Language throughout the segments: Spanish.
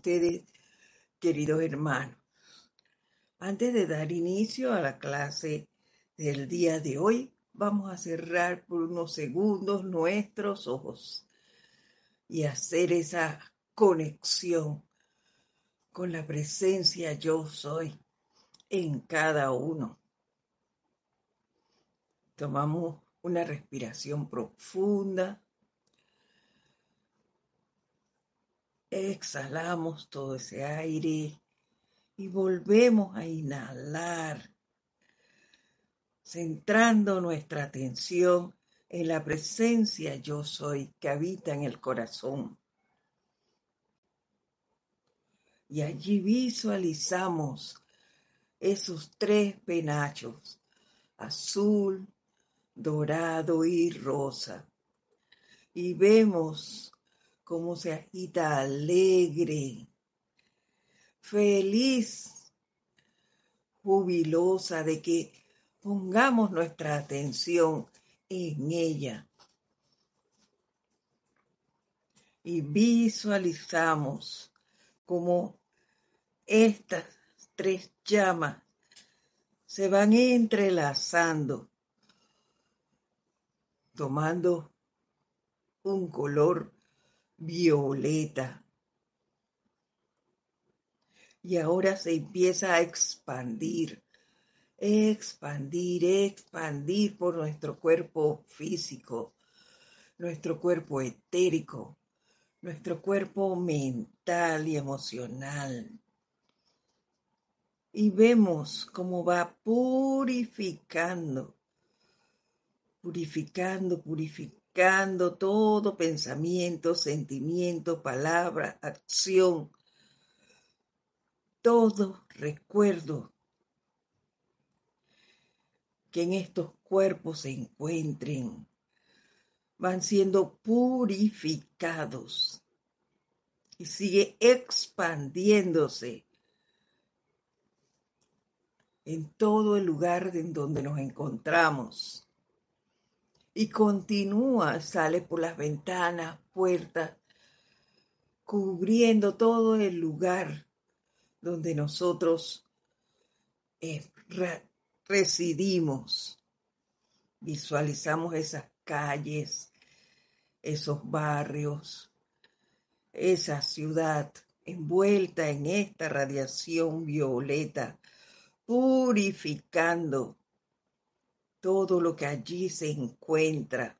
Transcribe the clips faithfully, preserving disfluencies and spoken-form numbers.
ustedes, queridos hermanos. Antes de dar inicio a la clase del día de hoy, vamos a cerrar por unos segundos nuestros ojos y hacer esa conexión con la presencia yo soy en cada uno. Tomamos una respiración profunda. Exhalamos todo ese aire y volvemos a inhalar, centrando nuestra atención en la presencia yo soy que habita en el corazón. Y allí visualizamos esos tres penachos, azul, dorado y rosa. Y vemos cómo se agita alegre, feliz, jubilosa de que pongamos nuestra atención en ella. Y visualizamos cómo estas tres llamas se van entrelazando, tomando un color violeta. Y ahora se empieza a expandir, expandir, expandir por nuestro cuerpo físico, nuestro cuerpo etérico, nuestro cuerpo mental y emocional. Y vemos cómo va purificando, purificando, purificando todo pensamiento, sentimiento, palabra, acción, todo recuerdo que en estos cuerpos se encuentren, van siendo purificados y sigue expandiéndose en todo el lugar en donde nos encontramos y continúa, sale por las ventanas, puertas, cubriendo todo el lugar donde nosotros eh, re- residimos. Visualizamos esas calles, esos barrios, esa ciudad envuelta en esta radiación violeta, purificando todo lo que allí se encuentra.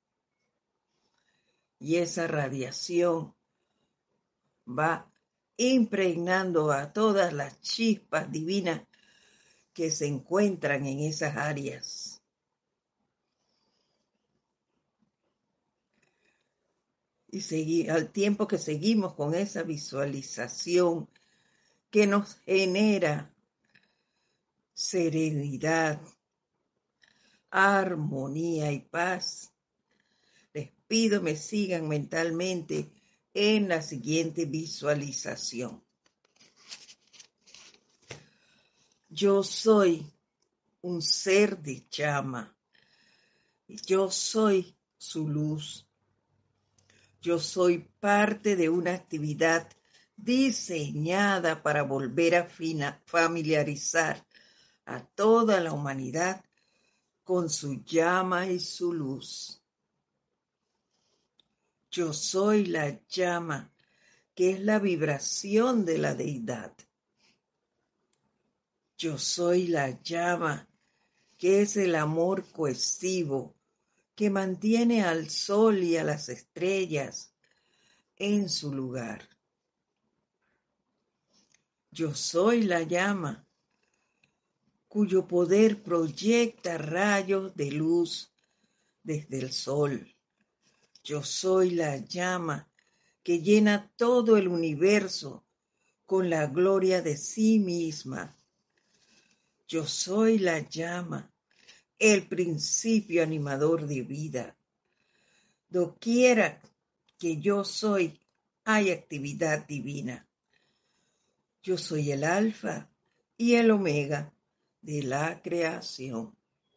Y esa radiación va impregnando a todas las chispas divinas que se encuentran en esas áreas. Y seguir, al tiempo que seguimos con esa visualización que nos genera serenidad, armonía y paz, les pido me sigan mentalmente en la siguiente visualización. Yo soy un ser de llama. Yo soy su luz. Yo soy parte de una actividad diseñada para volver a fina, familiarizar a toda la humanidad con su llama y su luz. Yo soy la llama, que es la vibración de la deidad. Yo soy la llama, que es el amor cohesivo, que mantiene al sol y a las estrellas en su lugar. Yo soy la llama, cuyo poder proyecta rayos de luz desde el sol. Yo soy la llama que llena todo el universo con la gloria de sí misma. Yo soy la llama, el principio animador de vida. Doquiera que yo soy, hay actividad divina. Yo soy el alfa y el omega de la creación.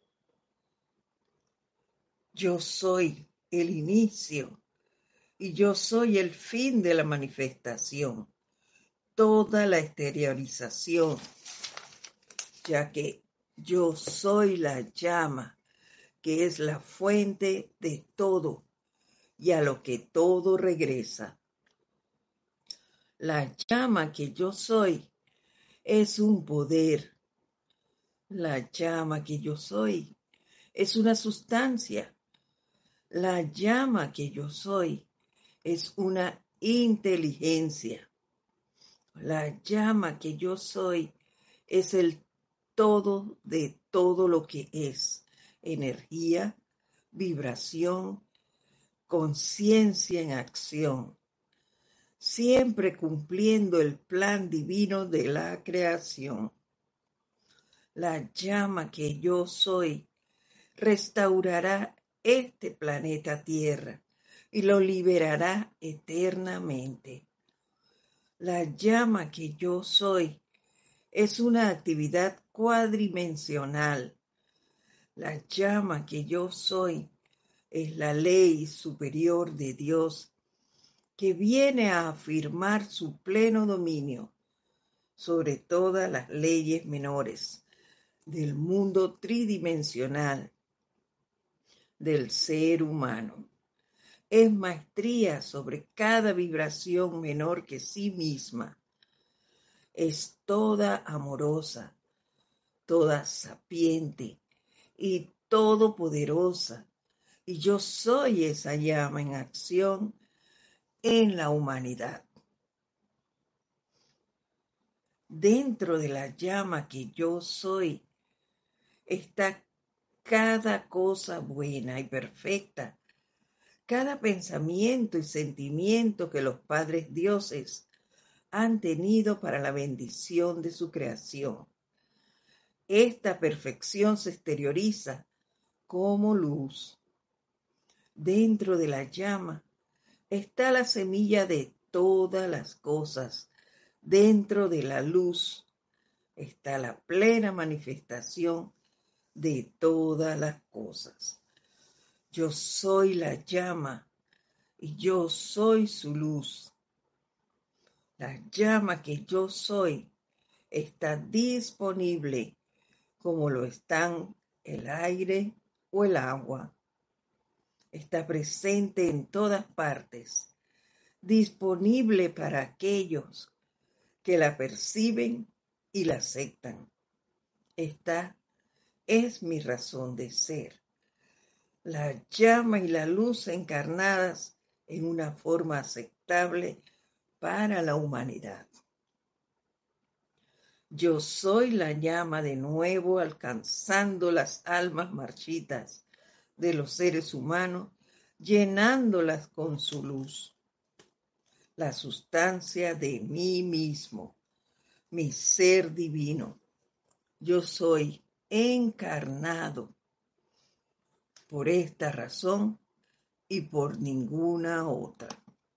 Yo soy el inicio y yo soy el fin de la manifestación. toda la exteriorización, ya que yo soy la llama, que es la fuente de todo y a lo que todo regresa. La llama que yo soy es un poder. La llama que yo soy es una sustancia. La llama que yo soy es una inteligencia. La llama que yo soy es el todo de todo lo que es energía, vibración, conciencia en acción, siempre cumpliendo el plan divino de la creación. La llama que yo soy restaurará este planeta Tierra y lo liberará eternamente. La llama que yo soy es una actividad cuadridimensional. La llama que yo soy es la ley superior de Dios que viene a afirmar su pleno dominio sobre todas las leyes menores del mundo tridimensional del ser humano. Es maestría sobre cada vibración menor que sí misma. Es toda amorosa, toda sapiente y todopoderosa. Y yo soy esa llama en acción en la humanidad. Dentro de la llama que yo soy está cada cosa buena y perfecta, cada pensamiento y sentimiento que los padres dioses han tenido para la bendición de su creación. Esta perfección se exterioriza como luz. Dentro de la llama está la semilla de todas las cosas. Dentro de la luz está la plena manifestación de todas las cosas. Yo soy la llama y yo soy su luz. La llama que yo soy está disponible como lo están el aire o el agua. Está presente en todas partes, disponible para aquellos que la perciben y la aceptan. Esta es mi razón de ser. La llama y la luz encarnadas en una forma aceptable para la humanidad. Yo soy la llama de nuevo alcanzando las almas marchitas de los seres humanos, llenándolas con su luz. La sustancia de mí mismo, mi ser divino. Yo soy encarnado por esta razón y por ninguna otra.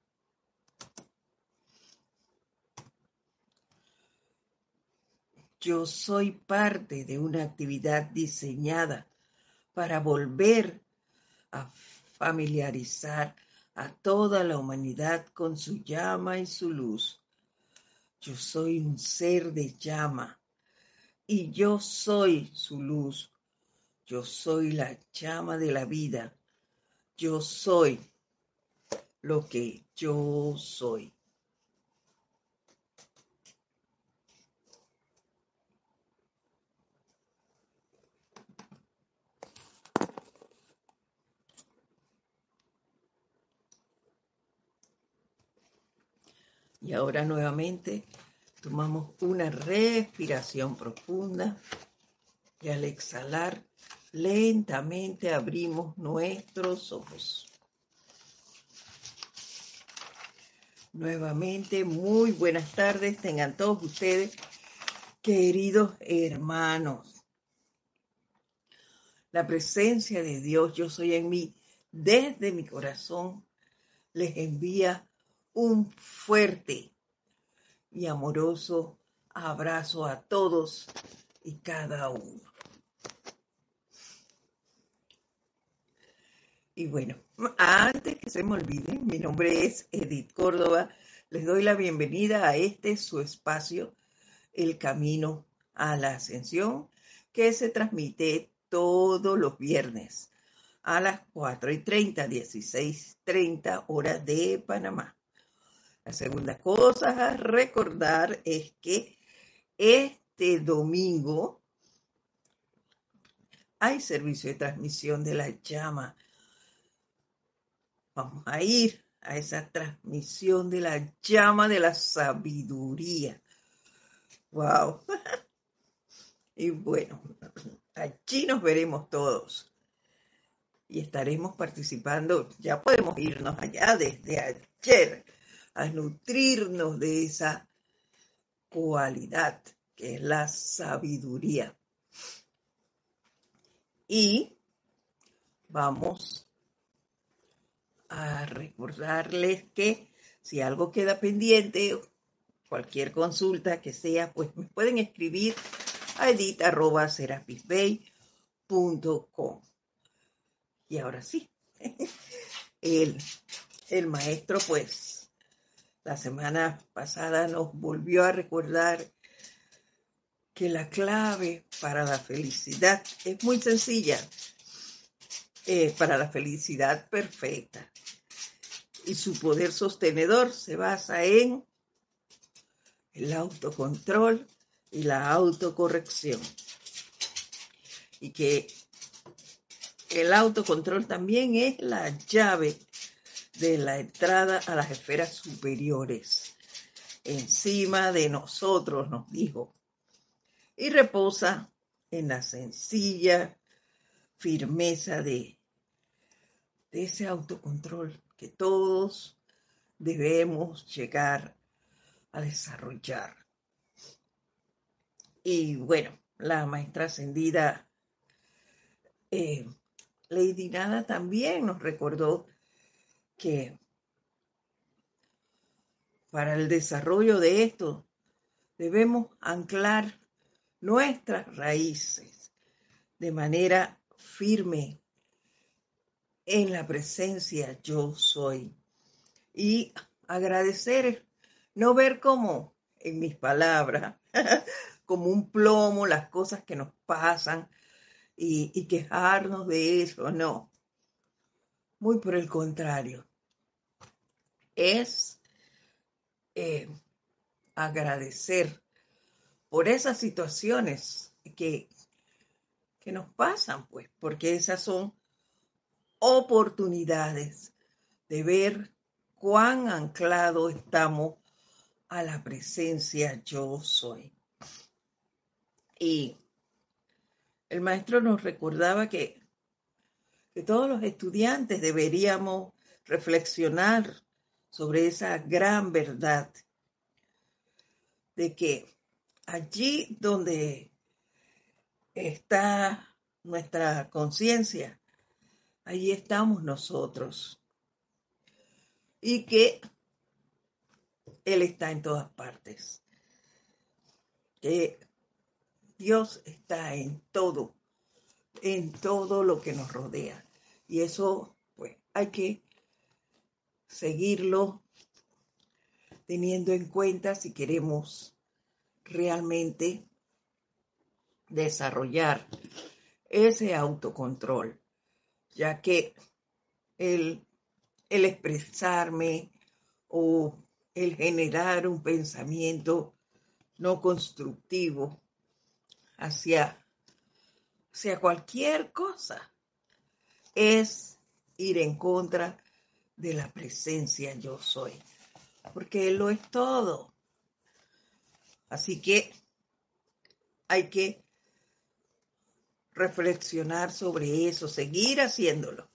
Yo soy parte de una actividad diseñada para volver a familiarizar a toda la humanidad con su llama y su luz. Yo soy un ser de llama y yo soy su luz. Yo soy la llama de la vida. Yo soy lo que yo soy. Y ahora nuevamente tomamos una respiración profunda y al exhalar lentamente abrimos nuestros ojos. Nuevamente, muy buenas tardes tengan todos ustedes, queridos hermanos. La presencia de Dios, yo soy en mí, desde mi corazón, les envía un fuerte y amoroso abrazo a todos y cada uno. Y bueno, antes que se me olvide, mi nombre es Edith Córdoba, Les doy la bienvenida a este su espacio, El Camino a la Ascensión, que se transmite todos los viernes a las cuatro y treinta, dieciséis treinta horas de Panamá. La segunda cosa a recordar es que este domingo hay servicio de transmisión de la llama. Vamos a ir a esa transmisión de la llama de la sabiduría. ¡Wow! Y bueno, allí nos veremos todos y estaremos participando. Ya podemos irnos allá desde ayer a nutrirnos de esa cualidad que es la sabiduría. Y vamos a recordarles que si algo queda pendiente, cualquier consulta que sea, pues me pueden escribir a edit arroba serapis bay punto com. Y ahora sí, el, el maestro pues la semana pasada nos volvió a recordar que la clave para la felicidad es muy sencilla, eh, para la felicidad perfecta. Y su poder sostenedor se basa en el autocontrol y la autocorrección. Y que el autocontrol también es la llave de la entrada a las esferas superiores. Encima de nosotros, nos dijo. Y reposa en la sencilla firmeza de, de ese autocontrol que todos debemos llegar a desarrollar. Y bueno, la maestra ascendida eh, Lady Nada también nos recordó que para el desarrollo de esto debemos anclar nuestras raíces de manera firme en la presencia yo soy y agradecer, no ver como en mis palabras como un plomo las cosas que nos pasan y, y quejarnos de eso, no, muy por el contrario, es eh, agradecer por esas situaciones que, que nos pasan, pues, porque esas son oportunidades de ver cuán anclado estamos a la presencia yo soy. Y el maestro nos recordaba que, que todos los estudiantes deberíamos reflexionar sobre esa gran verdad de que allí donde está nuestra conciencia, allí estamos nosotros. Y que Él está en todas partes. Que Dios está en todo, en todo lo que nos rodea. Y eso, pues, hay que seguirlo teniendo en cuenta si queremos realmente desarrollar ese autocontrol, ya que el, el expresarme o el generar un pensamiento no constructivo hacia, hacia cualquier cosa es ir en contra de la presencia yo soy, porque Él lo es todo. Así que hay que reflexionar sobre eso, seguir haciéndolo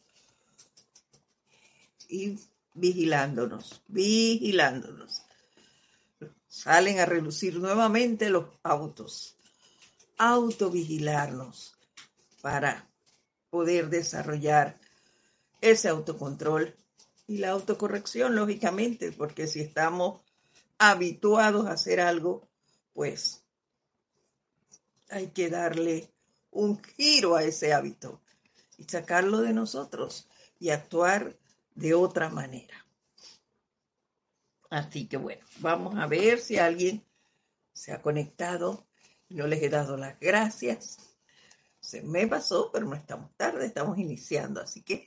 y vigilándonos, vigilándonos. Salen a relucir nuevamente los autos, autovigilarnos para poder desarrollar ese autocontrol y la autocorrección, lógicamente, porque si estamos habituados a hacer algo, pues hay que darle un giro a ese hábito y sacarlo de nosotros y actuar de otra manera. Así que bueno, vamos a ver si alguien se ha conectado y no les he dado las gracias. Se me pasó, pero no estamos tarde, estamos iniciando. Así que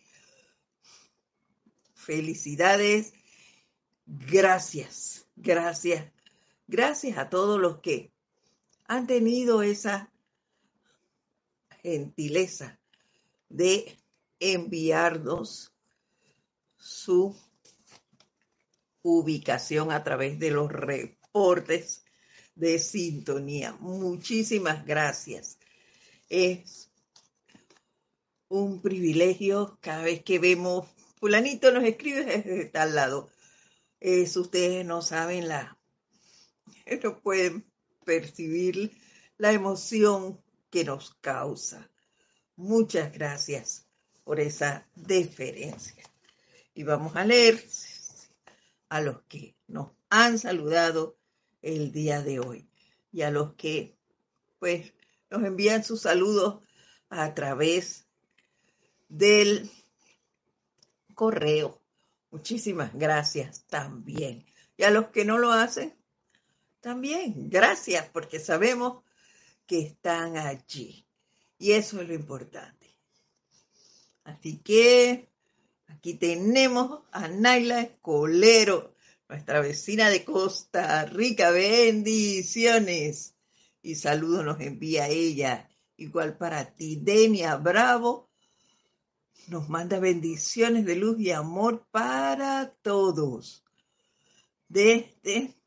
felicidades, gracias, gracias, gracias a todos los que han tenido esa gentileza de enviarnos su ubicación a través de los reportes de sintonía. Muchísimas gracias. Es un privilegio cada vez que vemos, fulanito nos escribe desde tal lado. Es, ustedes no saben la, no pueden percibir la emoción que nos causa. Muchas gracias por esa deferencia. Y vamos a leer a los que nos han saludado el día de hoy y a los que pues nos envían sus saludos a través del correo. Muchísimas gracias también. Y a los que no lo hacen, también gracias, porque sabemos que están allí. Y eso es lo importante. Así que aquí tenemos a Naila Escolero, nuestra vecina de Costa Rica. Bendiciones. Y saludos nos envía ella. Igual para ti, Denia Bravo. Nos manda bendiciones de luz y amor para todos. Desde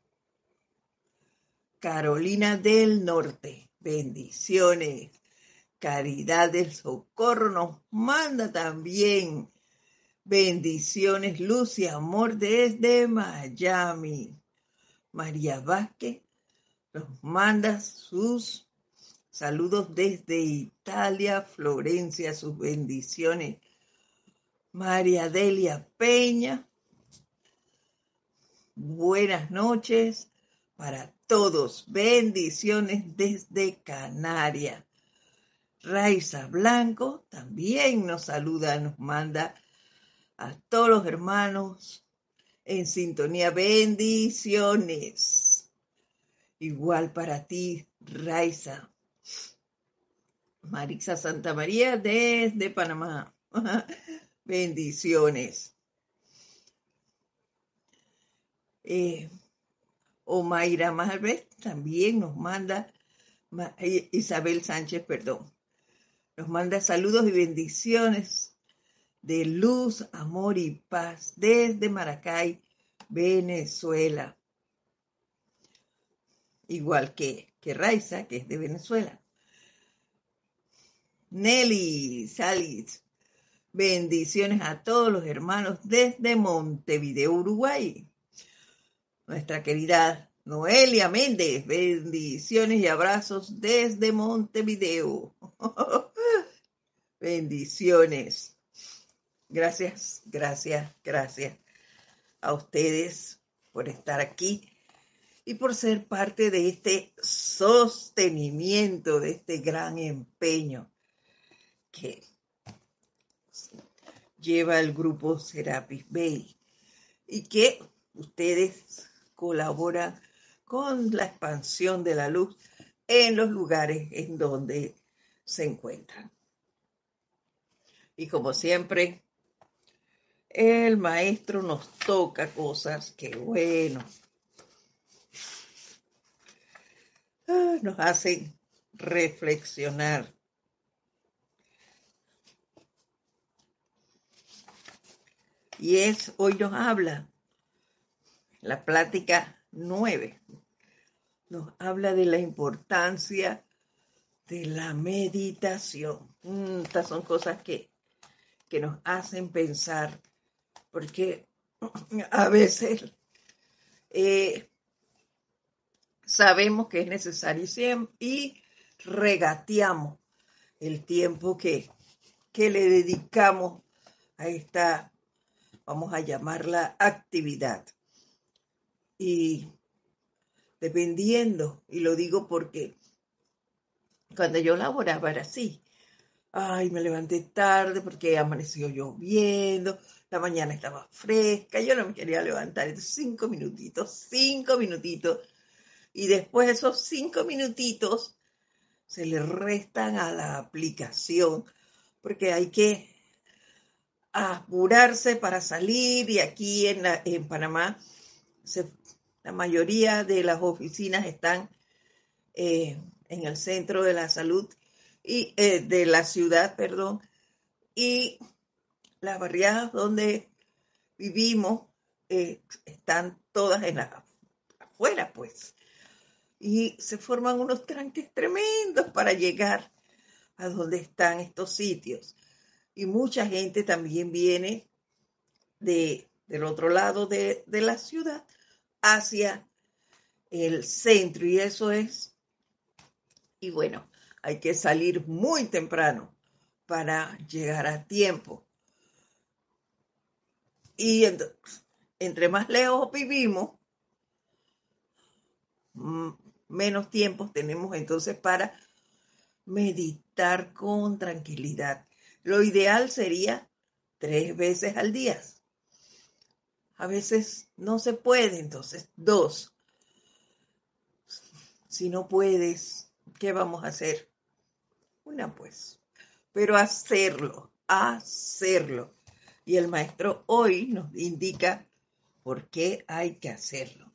Carolina del Norte. Bendiciones. Caridad del Socorro nos manda también bendiciones, luz y amor desde Miami. María Vázquez nos manda sus saludos desde Italia, Florencia, sus bendiciones. María Delia Peña, buenas noches para todos. Bendiciones desde Canarias. Raiza Blanco también nos saluda, nos manda a todos los hermanos en sintonía. Bendiciones. Igual para ti, Raiza. Marisa Santa María desde Panamá. Bendiciones. Eh, Omaira Malvez también nos manda, Isabel Sánchez, perdón, nos manda saludos y bendiciones de luz, amor y paz desde Maracay, Venezuela. Igual que, que Raiza, que es de Venezuela. Nelly Salis, bendiciones a todos los hermanos desde Montevideo, Uruguay. Nuestra querida Noelia Méndez, bendiciones y abrazos desde Montevideo. Bendiciones. Gracias, gracias, gracias a ustedes por estar aquí y por ser parte de este sostenimiento, de este gran empeño que lleva el grupo Serapis Bay y que ustedes colaboran con la expansión de la luz en los lugares en donde se encuentran. Y como siempre, el maestro nos toca cosas que, bueno, nos hacen reflexionar. Y es, hoy nos habla, la plática nueve, nos habla de la importancia de la meditación. Estas son cosas que, que nos hacen pensar, porque a veces eh, sabemos que es necesario y regateamos el tiempo que, que le dedicamos a esta, vamos a llamarla actividad. Y dependiendo, y lo digo porque cuando yo laboraba era así, Ay, me levanté tarde porque amaneció lloviendo, la mañana estaba fresca, yo no me quería levantar, entonces cinco minutitos, cinco minutitos, y después esos cinco minutitos se le restan a la aplicación, porque hay que apurarse para salir, y aquí en, la, en Panamá se, la mayoría de las oficinas están eh, en el centro de la salud y eh, de la ciudad, perdón, y las barriadas donde vivimos eh, están todas en la afuera, pues, y se forman unos tranques tremendos para llegar a donde están estos sitios. Y mucha gente también viene de, del otro lado de, de la ciudad hacia el centro, y eso es, y bueno, hay que salir muy temprano para llegar a tiempo. Y entonces, entre más lejos vivimos, menos tiempo tenemos entonces para meditar con tranquilidad. Lo ideal sería tres veces al día. A veces no se puede, entonces dos. Si no puedes, ¿qué vamos a hacer? Una, pues. Pero hacerlo, hacerlo. Y el maestro hoy nos indica por qué hay que hacerlo.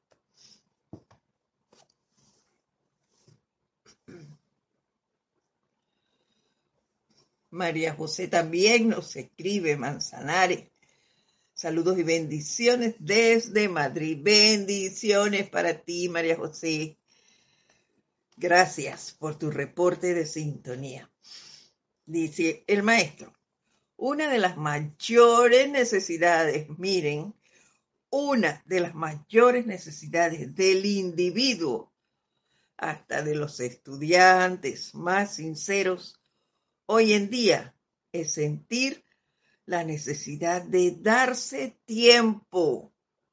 María José también nos escribe, Manzanares. Saludos y bendiciones desde Madrid. Bendiciones para ti, María José. Gracias por tu reporte de sintonía. Dice el maestro, una de las mayores necesidades, miren, una de las mayores necesidades del individuo, hasta de los estudiantes más sinceros, hoy en día es sentir la necesidad de darse tiempo,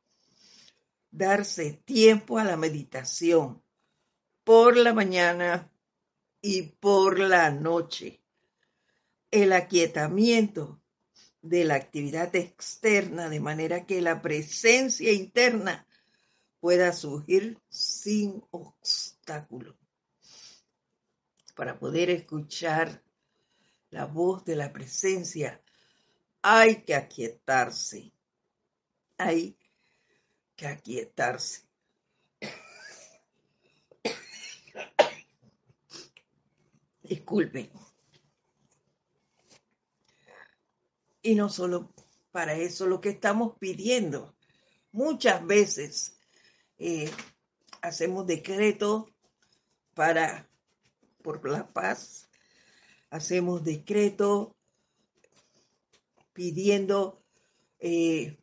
darse tiempo a la meditación por la mañana y por la noche. El aquietamiento de la actividad externa, de manera que la presencia interna pueda surgir sin obstáculo. Para poder escuchar la voz de la presencia, hay que aquietarse. Hay que aquietarse. Disculpen. Y no solo para eso, lo que estamos pidiendo. Muchas veces eh, hacemos decretos para, por la paz, hacemos decretos pidiendo eh,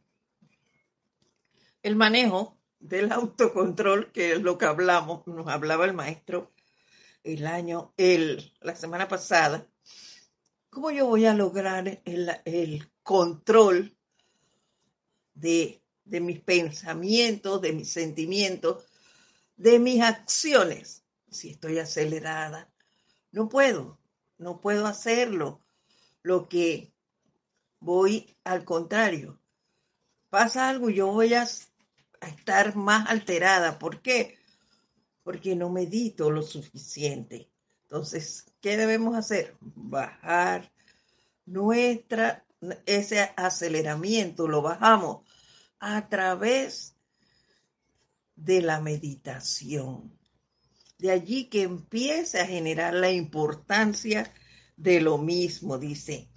el manejo del autocontrol, que es lo que hablamos, nos hablaba el maestro el año, el, la semana pasada. ¿Cómo yo voy a lograr el, el control de, de mis pensamientos, de mis sentimientos, de mis acciones? Si estoy acelerada, no puedo, no puedo hacerlo. Lo que voy, al contrario, pasa algo, yo voy a, a estar más alterada. ¿Por qué? Porque no medito lo suficiente. Entonces, ¿qué debemos hacer? Bajar nuestra, ese aceleramiento, lo bajamos a través de la meditación. De allí que empiece a generar la importancia de lo mismo, dice.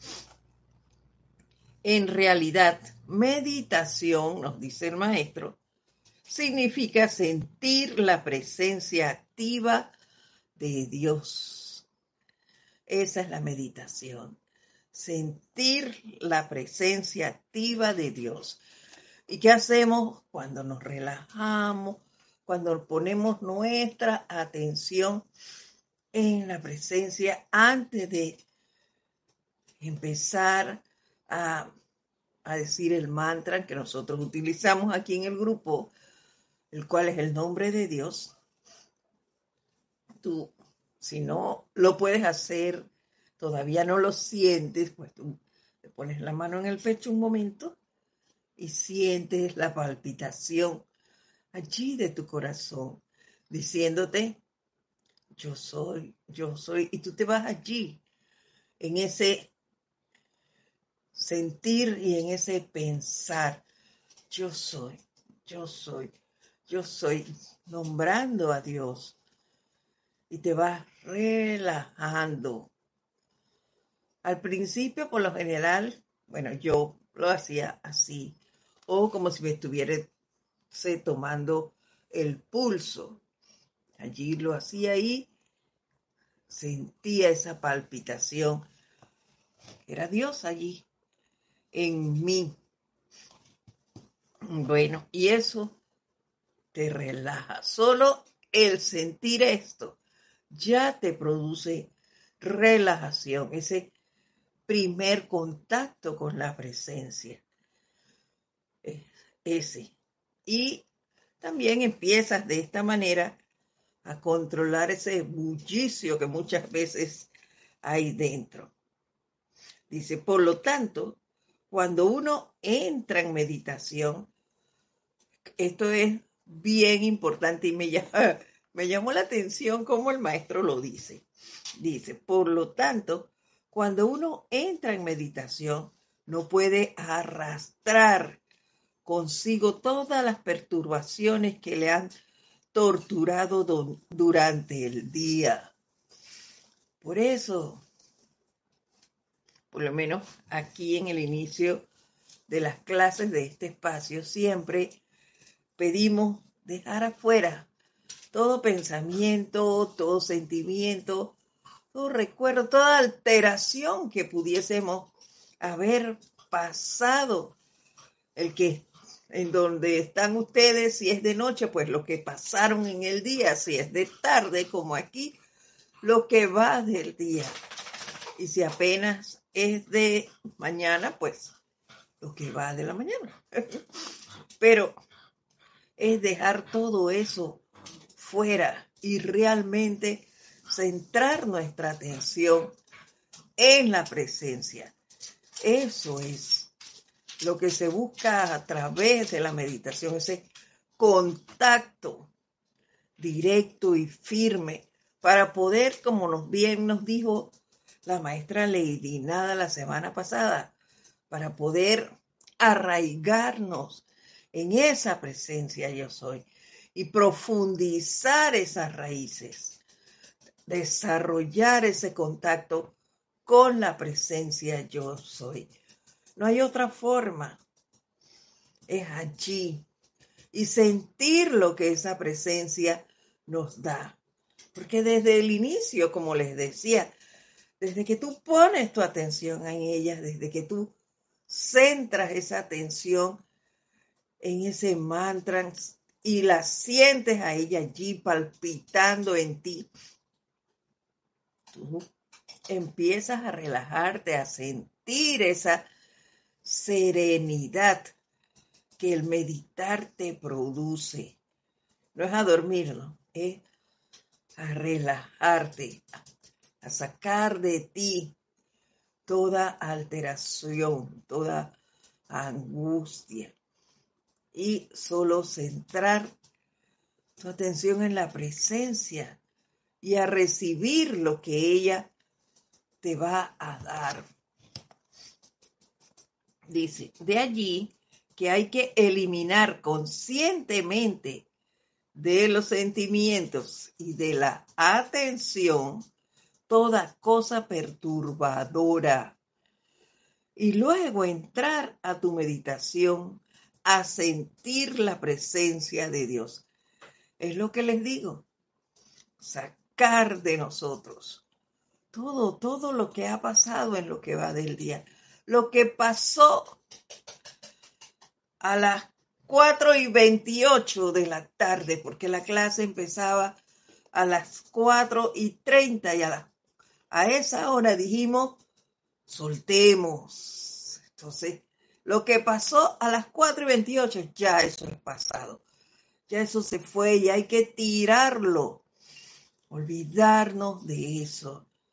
En realidad, meditación, nos dice el maestro, significa sentir la presencia activa de Dios. Esa es la meditación, sentir la presencia activa de Dios. ¿Y qué hacemos cuando nos relajamos, cuando ponemos nuestra atención en la presencia antes de empezar a, a decir el mantra que nosotros utilizamos aquí en el grupo, el cual es el nombre de Dios? Tú, si no lo puedes hacer todavía no lo sientes, pues tú te pones la mano en el pecho un momento y sientes la palpitación allí de tu corazón, diciéndote, yo soy, yo soy, y tú te vas allí, en ese sentir y en ese pensar, yo soy, yo soy, yo soy, nombrando a Dios, y te vas relajando. Al principio, por lo general, bueno, yo lo hacía así, o como si me estuviera tomando el pulso. Allí lo hacía y sentía esa palpitación. Era Dios allí en mí. Bueno, y eso te relaja. Solo el sentir esto ya te produce relajación, ese primer contacto con la presencia. Ese. Y también empiezas de esta manera a controlar ese bullicio que muchas veces hay dentro. Dice, por lo tanto, cuando uno entra en meditación, esto es bien importante y me, llama, me llamó la atención cómo el maestro lo dice. Dice, por lo tanto, cuando uno entra en meditación, no puede arrastrar consigo todas las perturbaciones que le han torturado do, durante el día. Por eso, por lo menos aquí en el inicio de las clases de este espacio, siempre pedimos dejar afuera todo pensamiento, todo sentimiento, todo recuerdo, toda alteración que pudiésemos haber pasado, el que en donde están ustedes, si es de noche, pues lo que pasaron en el día, si es de tarde, como aquí, lo que va del día. Y si apenas es de mañana, pues lo que va de la mañana. Pero es dejar todo eso fuera y realmente centrar nuestra atención en la presencia. Eso es lo que se busca a través de la meditación, ese contacto directo y firme para poder, como nos bien nos dijo la maestra Lady Nada la semana pasada, para poder arraigarnos en esa presencia yo soy y profundizar esas raíces, desarrollar ese contacto con la presencia yo soy. No hay otra forma. Es allí. Y sentir lo que esa presencia nos da. Porque desde el inicio, como les decía, desde que tú pones tu atención en ella, desde que tú centras esa atención en ese mantra y la sientes a ella allí palpitando en ti, tú empiezas a relajarte, a sentir esa serenidad que el meditar te produce. No es a dormirlo, es a relajarte, a sacar de ti toda alteración, toda angustia y solo centrar tu atención en la presencia y a recibir lo que ella te va a dar. Dice, de allí que hay que eliminar conscientemente de los sentimientos y de la atención toda cosa perturbadora y luego entrar a tu meditación a sentir la presencia de Dios. Es lo que les digo, sacar de nosotros todo, todo lo que ha pasado en lo que va del día, lo que pasó a las cuatro y veintiocho de la tarde, porque la clase empezaba a las cuatro y treinta y a, la, a esa hora dijimos, soltemos. Entonces, lo que pasó a las cuatro y veintiocho, ya eso es pasado. Ya eso se fue y hay que tirarlo. Olvidarnos de eso.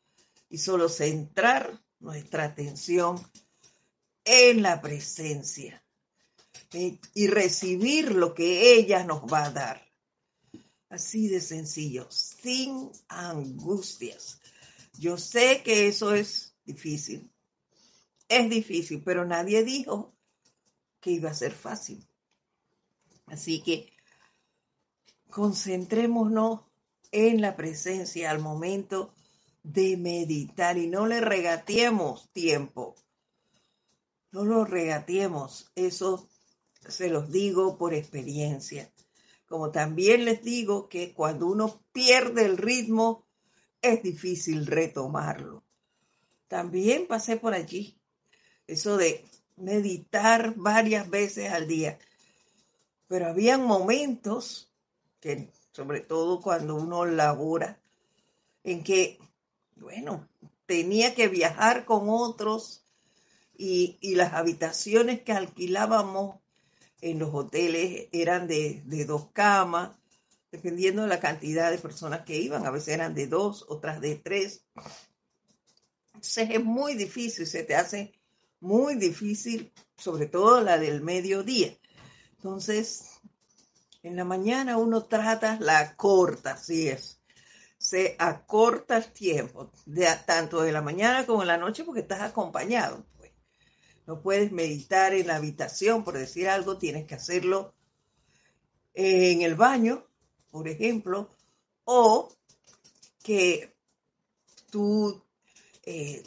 y solo centrar nuestra atención en la presencia eh, y recibir lo que ella nos va a dar. Así de sencillo, sin angustias. Yo sé que eso es difícil, es difícil, pero nadie dijo que iba a ser fácil. Así que concentrémonos en la presencia al momento de meditar y no le regateemos tiempo. No lo regateemos, eso se los digo por experiencia. Como también les digo que cuando uno pierde el ritmo, es difícil retomarlo. También pasé por allí, eso de meditar varias veces al día. Pero habían momentos, que sobre todo cuando uno labora, en que, bueno, tenía que viajar con otros y, y las habitaciones que alquilábamos en los hoteles eran de, de dos camas, dependiendo de la cantidad de personas que iban. A veces eran de dos, otras de tres. Entonces es muy difícil, se te hace muy difícil, sobre todo la del mediodía. Entonces, en la mañana uno trata, la acorta, así es. Se acorta el tiempo, de, tanto de la mañana como en la noche, porque estás acompañado. Pues. No puedes meditar en la habitación, por decir algo, tienes que hacerlo en el baño, por ejemplo, o que tú, eh,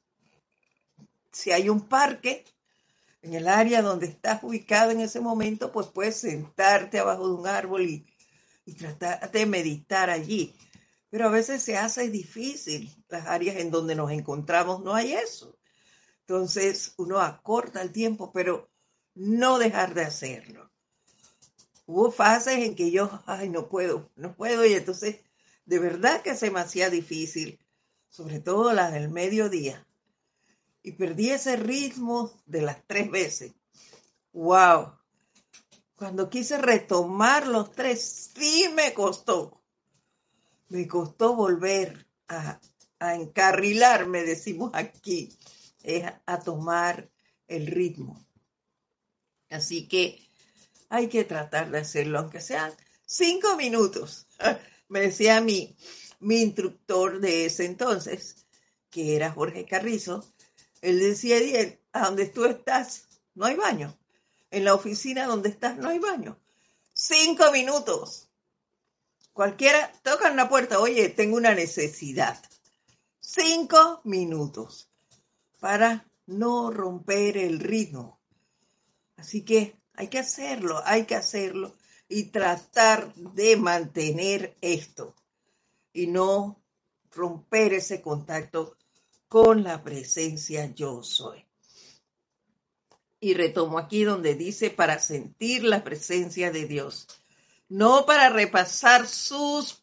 si hay un parque en el área donde estás ubicado en ese momento, pues puedes sentarte abajo de un árbol y, y tratar de meditar allí. Pero a veces se hace difícil, las áreas en donde nos encontramos no hay eso. Entonces uno acorta el tiempo, pero no dejar de hacerlo. Hubo fases en que yo, ay, no puedo, no puedo, y entonces de verdad que se me hacía difícil, sobre todo la del mediodía. Y perdí ese ritmo de las tres veces. ¡Wow! Cuando quise retomar los tres, sí me costó. Me costó volver a, a encarrilarme, decimos aquí, es a tomar el ritmo. Así que hay que tratar de hacerlo, aunque sean cinco minutos. Me decía mi, mi instructor de ese entonces, que era Jorge Carrizo, él decía, Ediel, a donde tú estás no hay baño. En la oficina donde estás no hay baño. Cinco minutos. Cualquiera toca en la puerta, oye, tengo una necesidad. Cinco minutos para no romper el ritmo. Así que hay que hacerlo, hay que hacerlo y tratar de mantener esto y no romper ese contacto con la presencia yo soy. Y retomo aquí donde dice para sentir la presencia de Dios, no para repasar sus,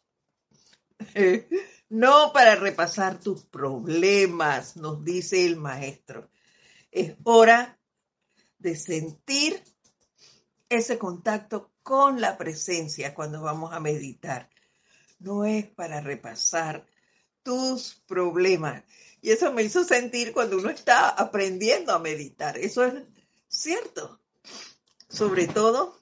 no para repasar tus problemas, nos dice el maestro. Es hora de sentir ese contacto con la presencia cuando vamos a meditar. No es para repasar tus problemas. Y eso me hizo sentir cuando uno está aprendiendo a meditar. Eso es cierto. Sobre todo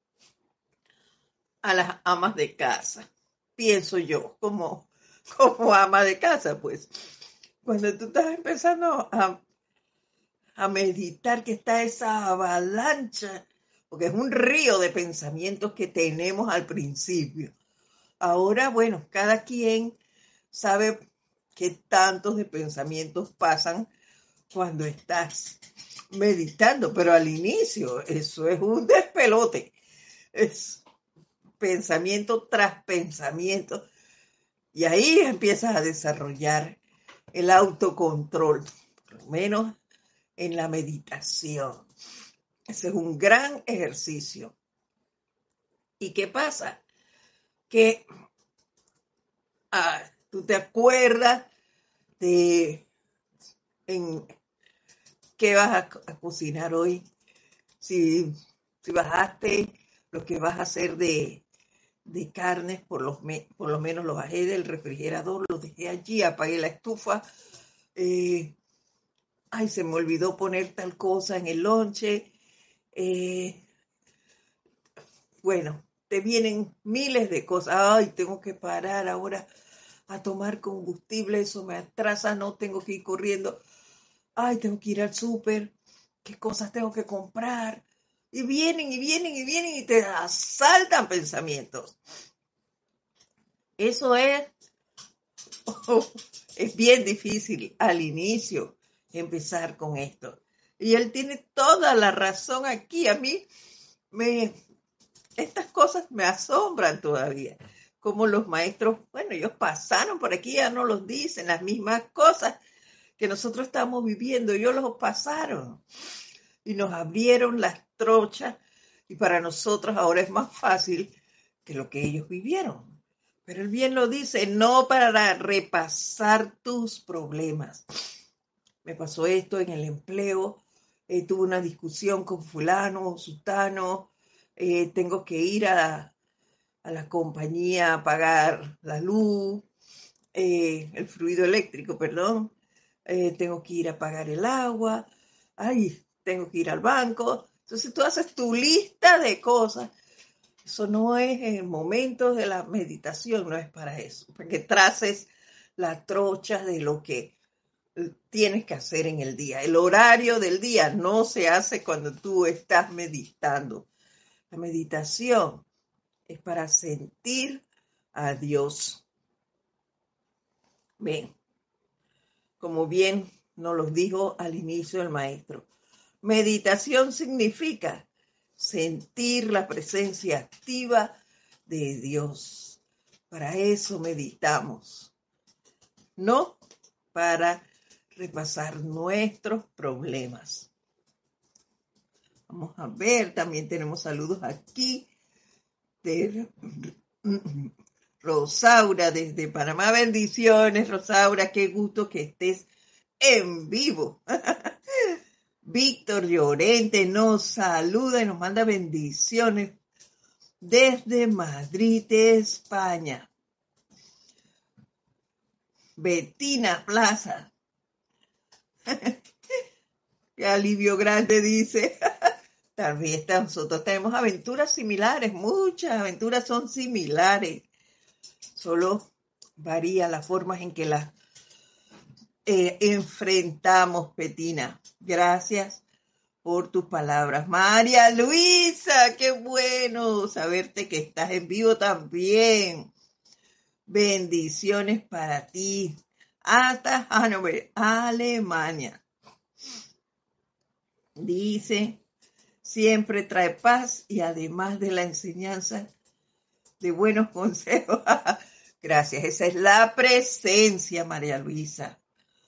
a las amas de casa. Pienso yo, como, como ama de casa, pues. Cuando tú estás empezando a, a meditar, que está esa avalancha, porque es un río de pensamientos que tenemos al principio. Ahora, bueno, cada quien sabe qué tantos de pensamientos pasan cuando estás meditando, pero al inicio eso es un despelote, es pensamiento tras pensamiento, y ahí empiezas a desarrollar el autocontrol, por lo menos en la meditación. Ese es un gran ejercicio. ¿Y qué pasa? Que ah, tú te acuerdas de en qué vas a, a cocinar hoy, si, si bajaste lo que vas a hacer de, de carnes, por, los me, por lo menos los bajé del refrigerador, los dejé allí, apagué la estufa. Eh, ay, se me olvidó poner tal cosa en el lonche. Eh, bueno, te vienen miles de cosas. Ay, tengo que parar ahora a tomar combustible, eso me atrasa, no tengo que ir corriendo. Ay, tengo que ir al súper, qué cosas tengo que comprar. Y vienen y vienen y vienen y te asaltan pensamientos. Eso es, oh, es bien difícil al inicio empezar con esto. Y él tiene toda la razón aquí. A mí me, estas cosas me asombran todavía. Como los maestros, bueno, ellos pasaron por aquí, ya no los dicen, las mismas cosas que nosotros estamos viviendo, ellos los pasaron y nos abrieron las trochas y para nosotros ahora es más fácil que lo que ellos vivieron. Pero él bien lo dice, no para repasar tus problemas. Me pasó esto en el empleo, eh, tuve una discusión con fulano o sutano, eh, tengo que ir a, a la compañía a pagar la luz, eh, el fluido eléctrico, perdón, eh, tengo que ir a pagar el agua, ay, tengo que ir al banco. Entonces tú haces tu lista de cosas. Eso no es en momentos de la meditación, no es para eso, para que traces la trocha de lo que tienes que hacer en el día. El horario del día no se hace cuando tú estás meditando. La meditación es para sentir a Dios. Ven, como bien nos lo dijo al inicio el maestro, meditación significa sentir la presencia activa de Dios. Para eso meditamos, no para repasar nuestros problemas. Vamos a ver, también tenemos saludos aquí de Rosaura desde Panamá. Bendiciones, Rosaura, qué gusto que estés en vivo. Víctor Llorente nos saluda y nos manda bendiciones desde Madrid, España. Betina Plaza. Qué alivio grande, dice. Tal vez nosotros tenemos aventuras similares, muchas aventuras son similares. Solo varía la forma en que las eh, enfrentamos, Betina. Gracias por tus palabras. María Luisa, qué bueno saberte que estás en vivo también. Bendiciones para ti. Hasta Hannover, Alemania. Dice, siempre trae paz y además de la enseñanza de buenos consejos. Gracias, esa es la presencia, María Luisa.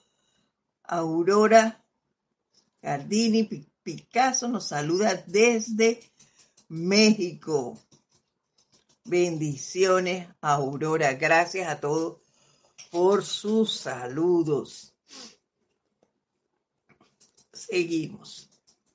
Aurora Gardini Picasso nos saluda desde México. Bendiciones, Aurora. Gracias a todos por sus saludos. Seguimos.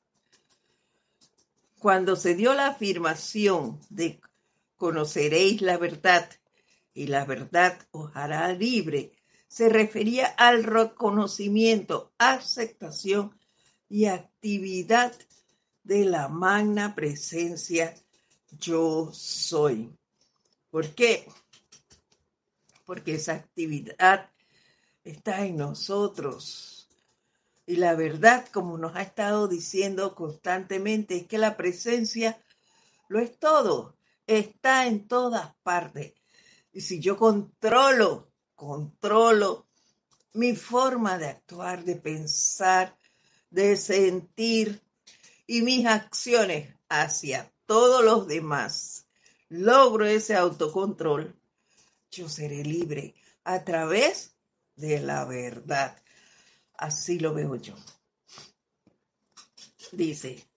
Cuando se dio la afirmación de conoceréis la verdad y la verdad os hará libre, se refería al reconocimiento, aceptación y actividad de la magna presencia yo soy. ¿Por qué? Porque esa actividad está en nosotros. Y la verdad, como nos ha estado diciendo constantemente, es que la presencia lo es todo, está en todas partes. Y si yo controlo, controlo mi forma de actuar, de pensar, de sentir y mis acciones hacia todos los demás, logro ese autocontrol, yo seré libre a través de la verdad. Así lo veo yo. Dice,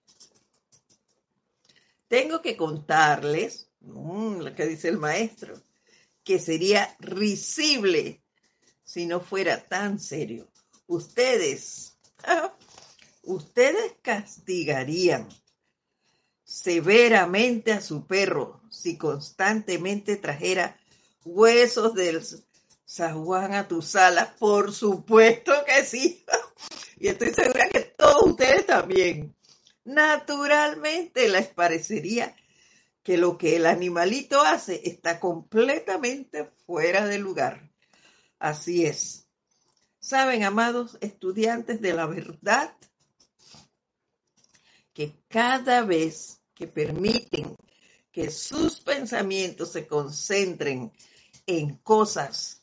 tengo que contarles, mmm, lo que dice el maestro, que sería risible si no fuera tan serio. Ustedes, ustedes castigarían severamente a su perro si constantemente trajera huesos del zaguán a tu sala? Por supuesto que sí. Y estoy segura que todos ustedes también. Naturalmente les parecería que lo que el animalito hace está completamente fuera de lugar. Así es. Saben, amados estudiantes de la verdad, que cada vez que permiten que sus pensamientos se concentren en cosas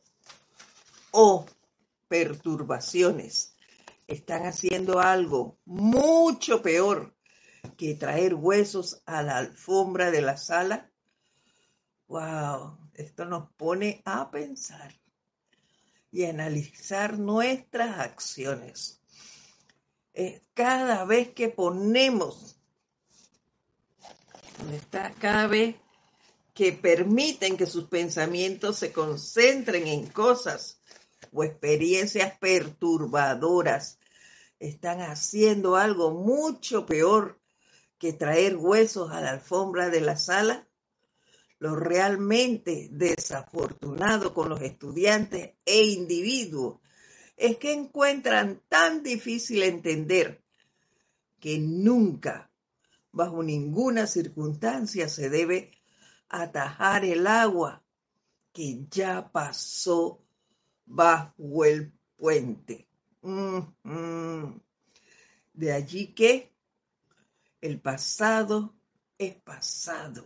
o perturbaciones, están haciendo algo mucho peor que traer huesos a la alfombra de la sala. Wow, esto nos pone a pensar y a analizar nuestras acciones. Eh, cada vez que ponemos, está, cada vez que permiten que sus pensamientos se concentren en cosas o experiencias perturbadoras, están haciendo algo mucho peor que traer huesos a la alfombra de la sala. Lo realmente desafortunado con los estudiantes e individuos es que encuentran tan difícil entender que nunca, bajo ninguna circunstancia, se debe atajar el agua que ya pasó bajo el puente. Mm-hmm. De allí que el pasado es pasado.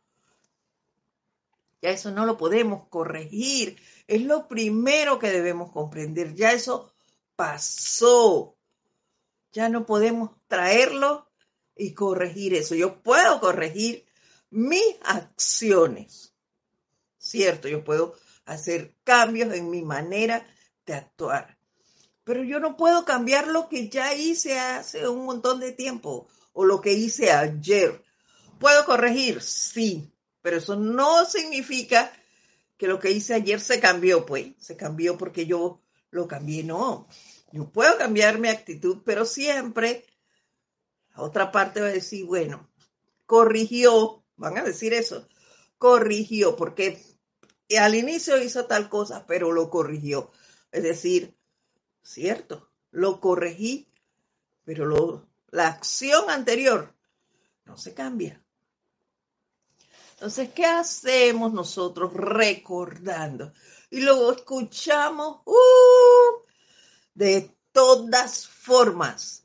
Ya eso no lo podemos corregir. Es lo primero que debemos comprender. Ya eso pasó. Ya no podemos traerlo y corregir eso. Yo puedo corregir mis acciones. Cierto, yo puedo hacer cambios en mi manera de actuar. Pero yo no puedo cambiar lo que ya hice hace un montón de tiempo o lo que hice ayer. ¿Puedo corregir? Sí, pero eso no significa que lo que hice ayer se cambió, pues. Se cambió porque yo lo cambié, no. Yo puedo cambiar mi actitud, pero siempre la otra parte va a decir, bueno, corrigió, van a decir eso, corrigió, porque al inicio hizo tal cosa, pero lo corrigió. Es decir, cierto, lo corregí, pero lo, la acción anterior no se cambia. Entonces, ¿qué hacemos nosotros recordando? Y luego escuchamos uh, de todas formas,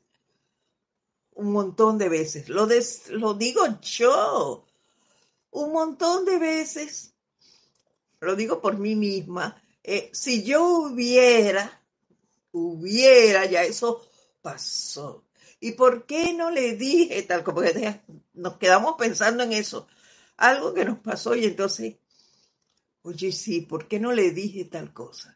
un montón de veces. Lo, des, lo digo yo, un montón de veces, lo digo por mí misma. Eh, si yo hubiera, hubiera, ya eso pasó. ¿Y por qué no le dije tal como que nos quedamos pensando en eso? Algo que nos pasó y entonces, oye, sí, ¿por qué no le dije tal cosa?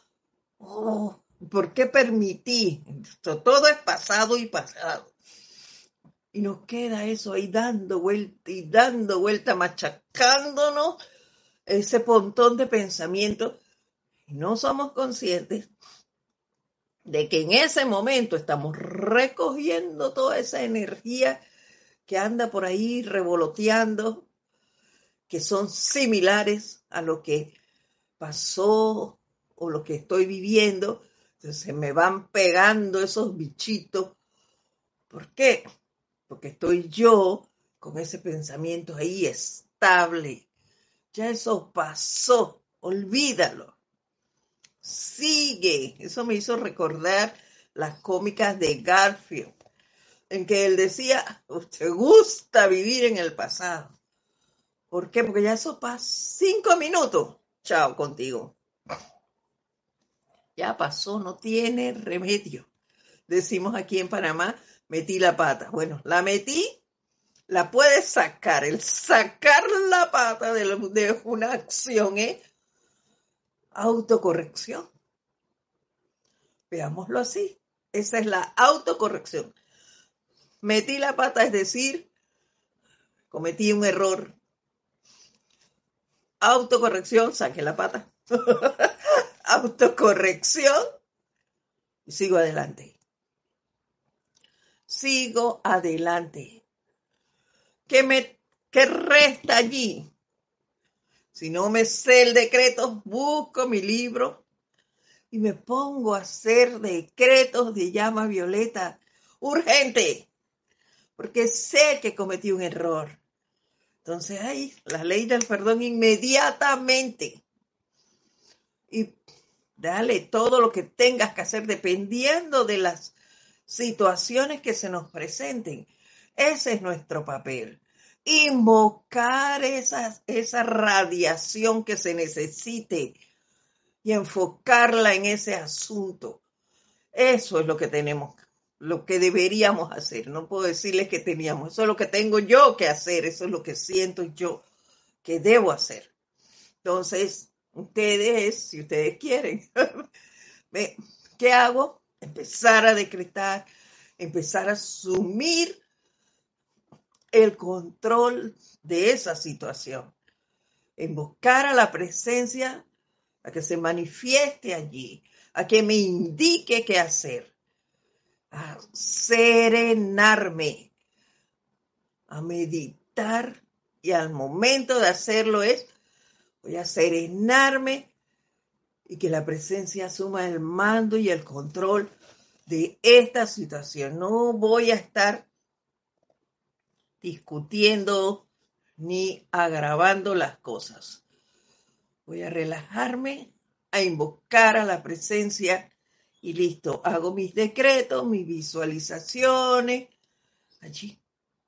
Oh, ¿por qué permití? Esto, todo es pasado y pasado. Y nos queda eso ahí dando vuelta y dando vuelta, machacándonos ese montón de pensamientos. Y no somos conscientes de que en ese momento estamos recogiendo toda esa energía que anda por ahí revoloteando, que son similares a lo que pasó o lo que estoy viviendo. Entonces se me van pegando esos bichitos. ¿Por qué? Porque estoy yo con ese pensamiento ahí estable. Ya eso pasó, olvídalo. Sigue. Eso me hizo recordar las cómicas de Garfield, en que él decía, ¿te gusta vivir en el pasado? ¿Por qué? Porque ya eso pasó. Cinco minutos. Chao contigo. Ya pasó, no tiene remedio. Decimos aquí en Panamá, metí la pata. Bueno, la metí, la puedes sacar. El sacar la pata de, de una acción es autocorrección. Veámoslo así. Esa es la autocorrección. Metí la pata, es decir, cometí un error. Autocorrección, saqué la pata. Autocorrección y sigo adelante. Sigo adelante. ¿Qué me qué resta allí? Si no me sé el decreto, busco mi libro y me pongo a hacer decretos de llama violeta urgente, porque sé que cometí un error. Entonces, ahí, la ley del perdón inmediatamente. Y dale todo lo que tengas que hacer dependiendo de las situaciones que se nos presenten. Ese es nuestro papel. Invocar esa, esa radiación que se necesite y enfocarla en ese asunto. Eso es lo que tenemos, lo que deberíamos hacer. No puedo decirles que teníamos, eso es lo que tengo yo que hacer, eso es lo que siento yo que debo hacer. Entonces, ustedes, si ustedes quieren, ¿qué hago? Empezar a decretar, empezar a asumir el control de esa situación, invocar a la presencia a que se manifieste allí, a que me indique qué hacer, a serenarme, a meditar, y al momento de hacerlo es, voy a serenarme y que la presencia asuma el mando y el control de esta situación. No voy a estar discutiendo ni agravando las cosas. Voy a relajarme, a invocar a la presencia y listo. Hago mis decretos, mis visualizaciones. Allí.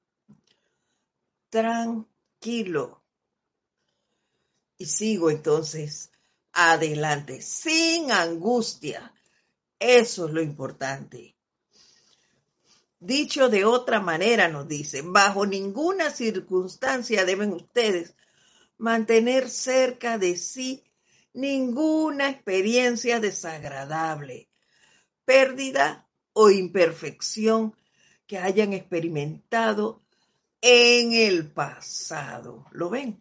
Tranquilo. Y sigo entonces adelante, sin angustia. Eso es lo importante. Dicho de otra manera, nos dice, bajo ninguna circunstancia deben ustedes mantener cerca de sí ninguna experiencia desagradable, pérdida o imperfección que hayan experimentado en el pasado. ¿Lo ven?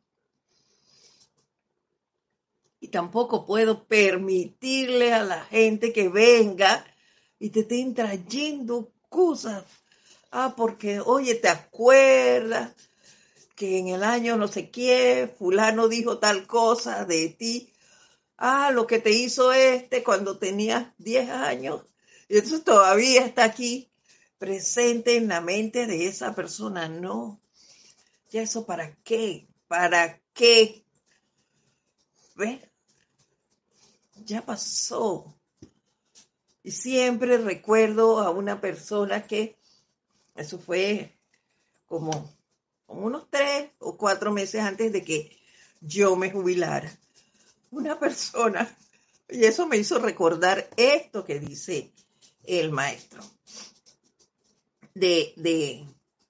Y tampoco puedo permitirle a la gente que venga y te estén trayendo cosas. Ah, porque, oye, ¿te acuerdas que en el año no sé qué, fulano dijo tal cosa de ti? Ah, lo que te hizo este cuando tenías diez años. Y eso todavía está aquí presente en la mente de esa persona. No. ¿Ya eso para qué? ¿Para qué? ¿Ves? Ya pasó. Y siempre recuerdo a una persona que, eso fue como, como unos tres o cuatro meses antes de que yo me jubilara. Una persona, y eso me hizo recordar esto que dice el maestro. De, de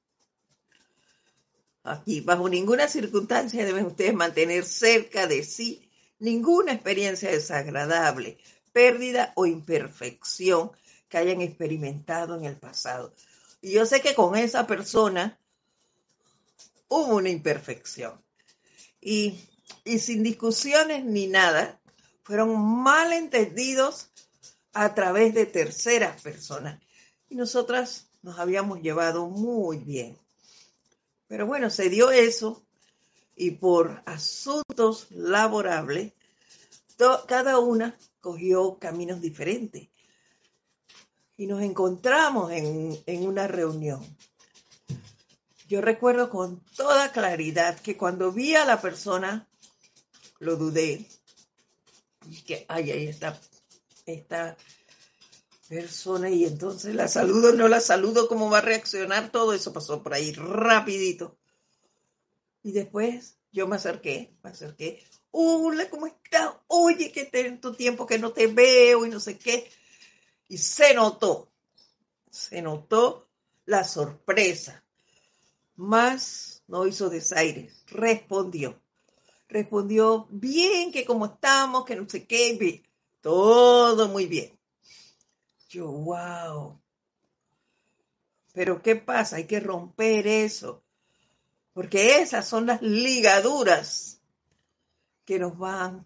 aquí, bajo ninguna circunstancia deben ustedes mantener cerca de sí ninguna experiencia desagradable, pérdida o imperfección que hayan experimentado en el pasado. Y yo sé que con esa persona hubo una imperfección. Y, y sin discusiones ni nada, fueron malentendidos a través de terceras personas. Y nosotras nos habíamos llevado muy bien. Pero bueno, se dio eso y por asuntos laborables, to- cada una cogió caminos diferentes. Y nos encontramos en, en una reunión. Yo recuerdo con toda claridad que cuando vi a la persona, lo dudé. Y que, ay, ahí está esta persona, y entonces la saludo, no la saludo, ¿cómo va a reaccionar? Todo eso pasó por ahí rapidito. Y después yo me acerqué, me acerqué. Hola, ¿cómo estás? Oye, que tanto tiempo que no te veo y no sé qué. Y se notó, se notó la sorpresa. Más no hizo desaires, respondió. Respondió bien, que cómo estamos, que no sé qué, bien. Todo muy bien. Yo, wow. Pero ¿qué pasa? Hay que romper eso. Porque esas son las ligaduras que nos van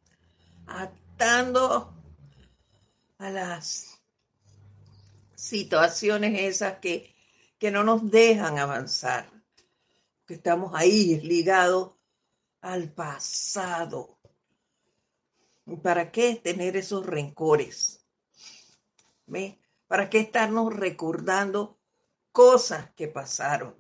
atando a las situaciones esas que, que no nos dejan avanzar. que estamos ahí ligados al pasado. ¿Para qué tener esos rencores? ¿Ve? ¿Para qué estarnos recordando cosas que pasaron?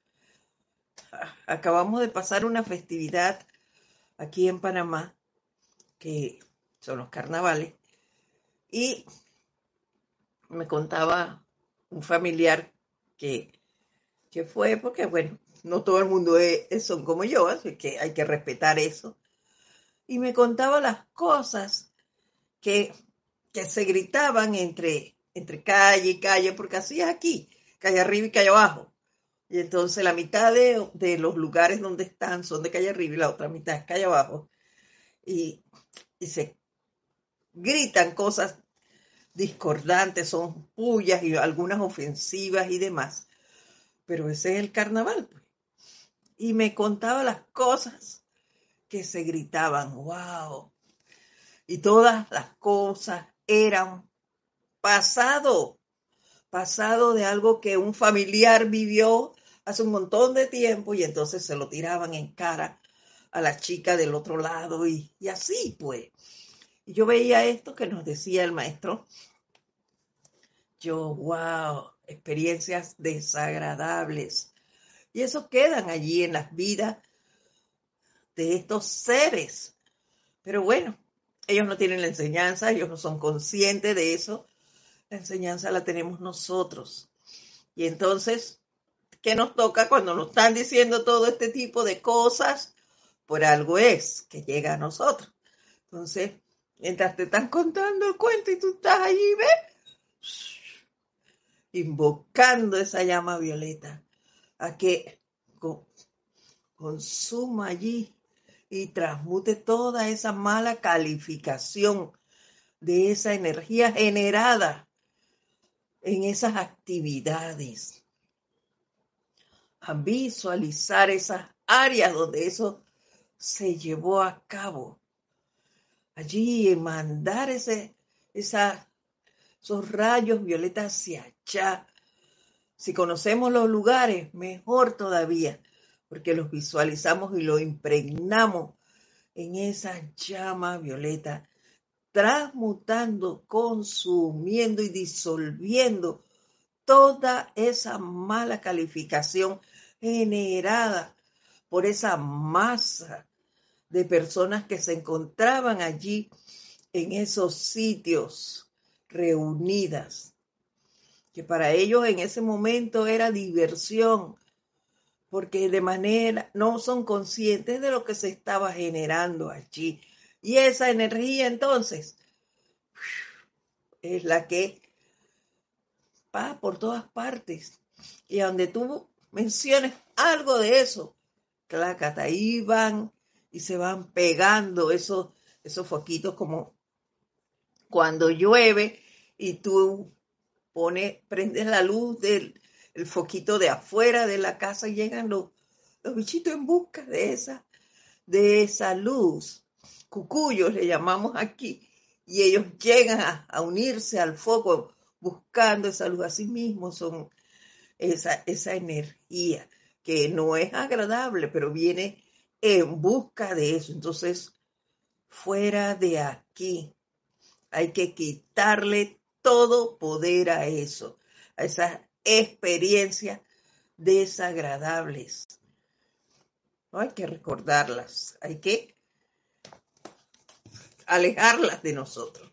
Acabamos de pasar una festividad aquí en Panamá, que son los carnavales, y me contaba un familiar que, que fue, porque bueno, no todo el mundo es, son como yo, así que hay que respetar eso. Y me contaba las cosas que, que se gritaban entre, entre calle y calle, porque así es aquí, calle arriba y calle abajo. Y entonces la mitad de, de los lugares donde están son de calle arriba y la otra mitad es calle abajo. Y, y se gritan cosas discordantes, son pullas y algunas ofensivas y demás. Pero ese es el carnaval, pues. Y me contaba las cosas que se gritaban, wow. Y todas las cosas eran pasado, pasado de algo que un familiar vivió hace un montón de tiempo y entonces se lo tiraban en cara a la chica del otro lado y, y así pues. Y yo veía esto que nos decía el maestro. Yo, wow, experiencias desagradables. Y eso quedan allí en las vidas de estos seres. Pero bueno, ellos no tienen la enseñanza, ellos no son conscientes de eso. La enseñanza la tenemos nosotros. Y entonces, ¿qué nos toca cuando nos están diciendo todo este tipo de cosas? Por algo es que llega a nosotros. Entonces, mientras te están contando el cuento y tú estás allí, ¿ves? Invocando esa llama violeta a que consuma allí y transmute toda esa mala calificación de esa energía generada en esas actividades. A visualizar esas áreas donde eso se llevó a cabo. Allí mandar ese, esa, esos rayos violetas hacia allá. Si conocemos los lugares, mejor todavía, porque los visualizamos y los impregnamos en esa llama violeta, transmutando, consumiendo y disolviendo toda esa mala calificación generada por esa masa de personas que se encontraban allí en esos sitios reunidas, que para ellos en ese momento era diversión, porque de manera no son conscientes de lo que se estaba generando allí. Y esa energía entonces es la que va por todas partes. Y a donde tú menciones algo de eso, clácata, ahí van y se van pegando esos, esos foquitos como cuando llueve y tú pones, prendes la luz del el foquito de afuera de la casa y llegan los, los bichitos en busca de esa, de esa luz. Cucuyos le llamamos aquí. Y ellos llegan a, a unirse al foco buscando esa luz. Así mismo son esa, esa energía que no es agradable, pero viene en busca de eso. Entonces, fuera de aquí, hay que quitarle todo poder a eso, a esas experiencias desagradables. No hay que recordarlas, hay que alejarlas de nosotros.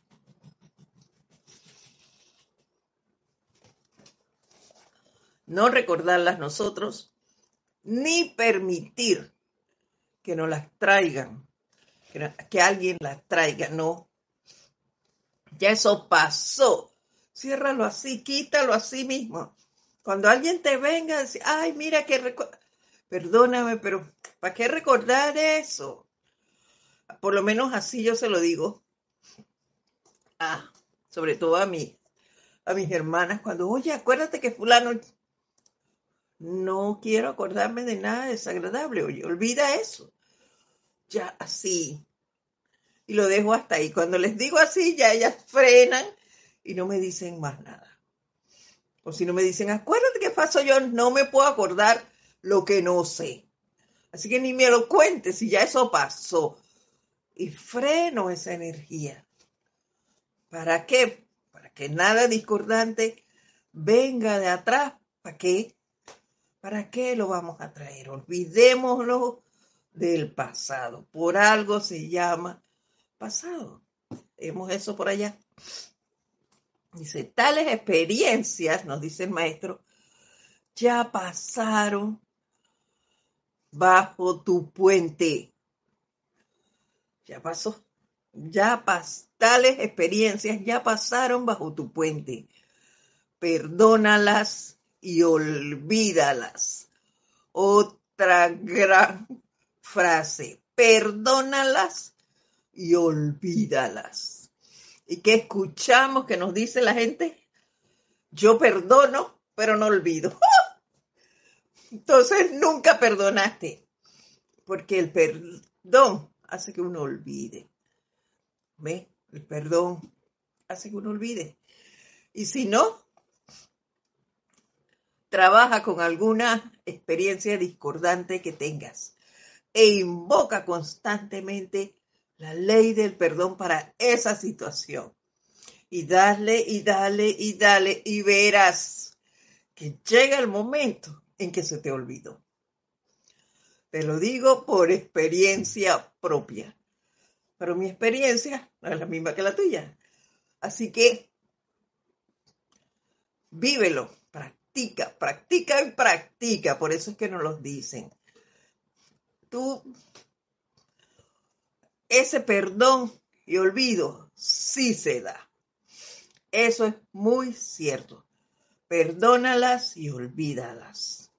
No recordarlas nosotros, ni permitir que nos las traigan, que, que alguien las traiga, no. Ya eso pasó. Ciérralo así, quítalo así mismo. Cuando alguien te venga a decir, ay, mira que recu-, perdóname, pero ¿para qué recordar eso? Por lo menos así yo se lo digo. Ah, sobre todo a mí, a mis hermanas, cuando, oye, acuérdate que fulano, no quiero acordarme de nada desagradable, oye, olvida eso. Ya así. Y lo dejo hasta ahí. Cuando les digo así, ya ellas frenan y no me dicen más nada. O si no me dicen, acuérdate que pasó yo, no me puedo acordar, lo que no sé. Así que ni me lo cuentes si ya eso pasó. Y freno esa energía. ¿Para qué? Para que nada discordante venga de atrás. ¿Para qué? ¿Para qué lo vamos a traer? Olvidémoslo del pasado. Por algo se llama pasado. Vemos eso por allá. Dice, tales experiencias, nos dice el maestro, ya pasaron bajo tu puente. Ya pasó. Ya pas, tales experiencias ya pasaron bajo tu puente. Perdónalas y olvídalas. Otra gran frase. Perdónalas y olvídalas. ¿Y qué escuchamos que nos dice la gente? Yo perdono, pero no olvido. Entonces nunca perdonaste, porque el perdón hace que uno olvide. ¿Ve? El perdón hace que uno olvide. Y si no, trabaja con alguna experiencia discordante que tengas e invoca constantemente la ley del perdón para esa situación. Y dale, y dale, y dale, y verás que llega el momento en que se te olvidó. Te lo digo por experiencia propia. Pero mi experiencia no es la misma que la tuya. Así que vívelo, practica, practica y practica. Por eso es que nos lo dicen. Tú, ese perdón y olvido sí se da. Eso es muy cierto. Perdónalas y olvídalas.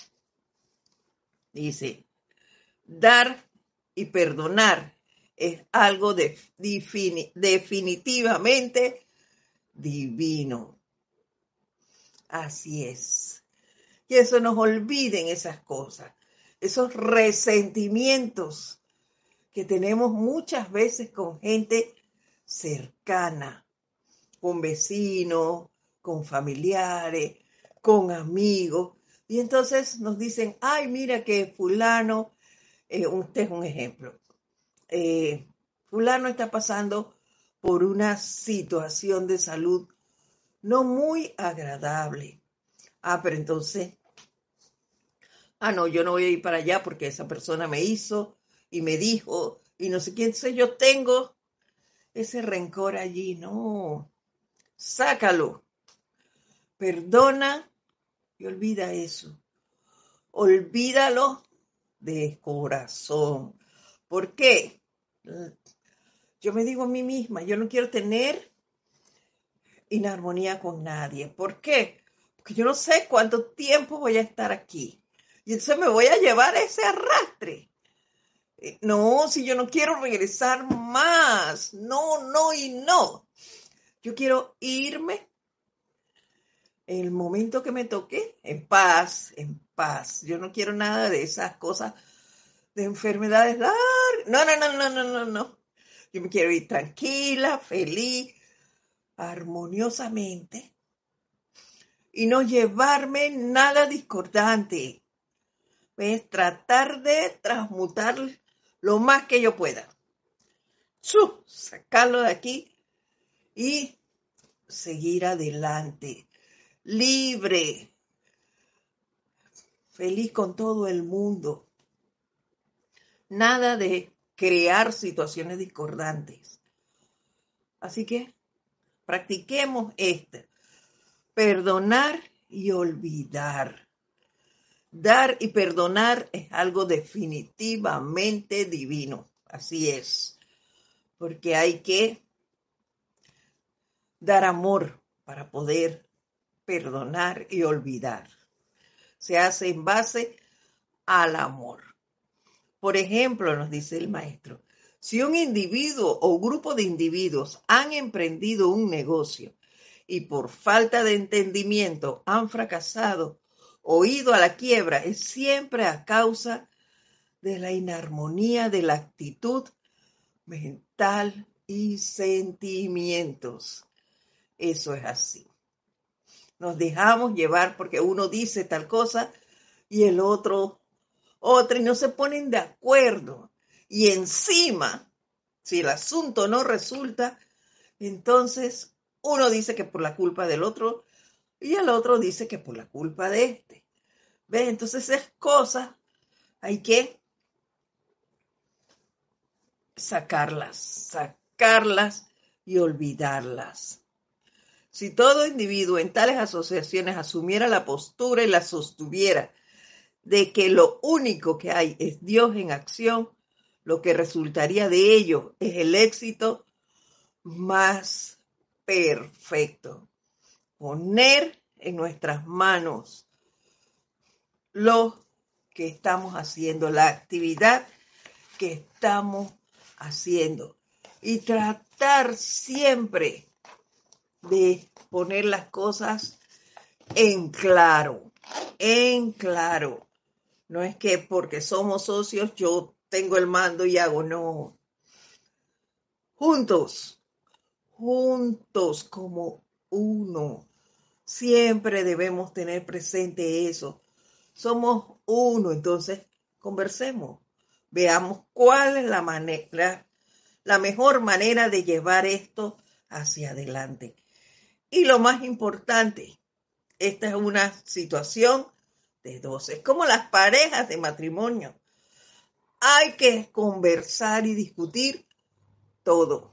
Dice, dar y perdonar es algo de, defini, definitivamente divino. Así es. Que eso nos olviden esas cosas, esos resentimientos que tenemos muchas veces con gente cercana, con vecinos, con familiares, con amigos. Y entonces nos dicen, ay, mira que fulano, eh, este es un ejemplo, eh, fulano está pasando por una situación de salud no muy agradable. Ah, pero entonces, ah, no, yo no voy a ir para allá porque esa persona me hizo y me dijo y no sé quién. Entonces yo tengo ese rencor allí. No, sácalo. Perdona y olvida eso. Olvídalo de corazón. ¿Por qué? Yo me digo a mí misma, yo no quiero tener inarmonía con nadie. ¿Por qué? Porque yo no sé cuánto tiempo voy a estar aquí. Y entonces me voy a llevar ese arrastre. No, si yo no quiero regresar más. No, no y no. Yo quiero irme en el momento que me toque, en paz, en paz. Yo no quiero nada de esas cosas de enfermedades largas. No, no, no, no, no, no, no. Yo me quiero ir tranquila, feliz, armoniosamente y no llevarme nada discordante. Es tratar de transmutar lo más que yo pueda. ¡Chu! Sacarlo de aquí y seguir adelante. Libre. Feliz con todo el mundo. Nada de crear situaciones discordantes. Así que practiquemos esto. Perdonar y olvidar. Dar y perdonar es algo definitivamente divino. Así es. Porque hay que dar amor para poder perdonar y olvidar. Se hace en base al amor. Por ejemplo, nos dice el maestro, si un individuo o grupo de individuos han emprendido un negocio y por falta de entendimiento han fracasado o ido a la quiebra, es siempre a causa de la inarmonía de la actitud mental y sentimientos. Eso es así. Nos dejamos llevar porque uno dice tal cosa y el otro otra, y no se ponen de acuerdo. Y encima, si el asunto no resulta, entonces uno dice que por la culpa del otro y el otro dice que por la culpa de este. ¿Ves? Entonces esas cosas hay que sacarlas, sacarlas y olvidarlas. Si todo individuo en tales asociaciones asumiera la postura y la sostuviera de que lo único que hay es Dios en acción, lo que resultaría de ello es el éxito más perfecto. Poner en nuestras manos lo que estamos haciendo, la actividad que estamos haciendo y tratar siempre de poner las cosas en claro, en claro. No es que porque somos socios yo tengo el mando y hago, no. Juntos, juntos como uno. Siempre debemos tener presente eso. Somos uno, entonces conversemos. Veamos cuál es la manera, la mejor manera de llevar esto hacia adelante. Y lo más importante, esta es una situación de dos. Es como las parejas de matrimonio. Hay que conversar y discutir todo.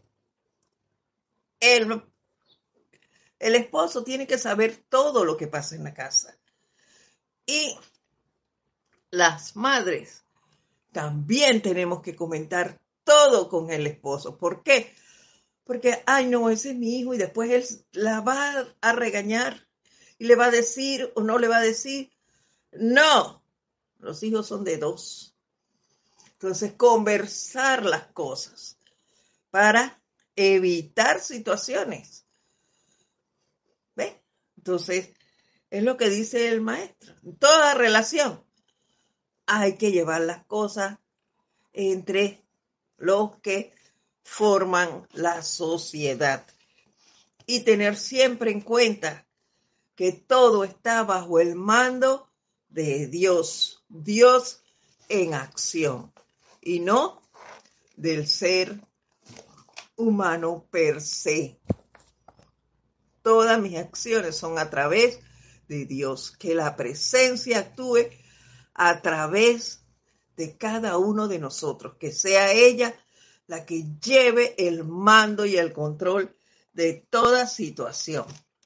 El, el esposo tiene que saber todo lo que pasa en la casa. Y las madres también tenemos que comentar todo con el esposo. ¿Por qué? Porque, ay no, ese es mi hijo y después él la va a regañar y le va a decir o no le va a decir. No, los hijos son de dos. Entonces, conversar las cosas para evitar situaciones. ¿Ves? Entonces, es lo que dice el maestro. En toda relación hay que llevar las cosas entre los que forman la sociedad y tener siempre en cuenta que todo está bajo el mando de Dios, Dios en acción y no del ser humano per se. Todas mis acciones son a través de Dios, que la presencia actúe a través de cada uno de nosotros, que sea ella la que lleve el mando y el control de toda situación.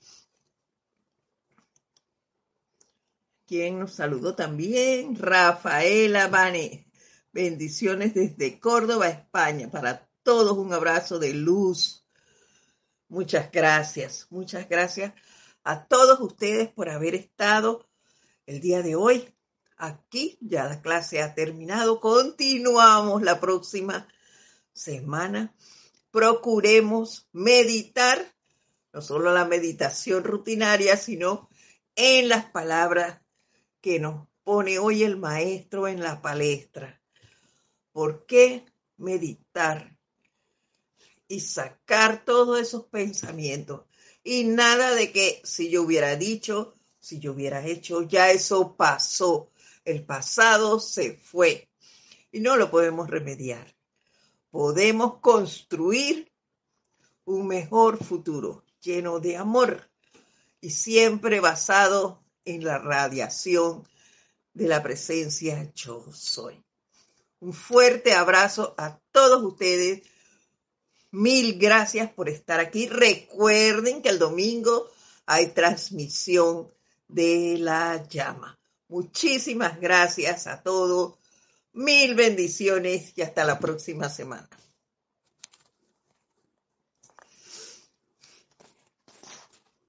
¿Quién nos saludó también? Rafaela Bane. Bendiciones desde Córdoba, España. Para todos un abrazo de luz. Muchas gracias, muchas gracias a todos ustedes por haber estado el día de hoy aquí. Ya la clase ha terminado. Continuamos la próxima semana. Procuremos meditar, no solo la meditación rutinaria, sino en las palabras que nos pone hoy el maestro en la palestra. ¿Por qué meditar y sacar todos esos pensamientos? Y nada de que si yo hubiera dicho, si yo hubiera hecho, ya eso pasó. El pasado se fue y no lo podemos remediar. Podemos construir un mejor futuro lleno de amor y siempre basado en la radiación de la presencia yo soy. Un fuerte abrazo a todos ustedes. Mil gracias por estar aquí. Recuerden que el domingo hay transmisión de la llama. Muchísimas gracias a todos. Mil bendiciones y hasta la próxima semana.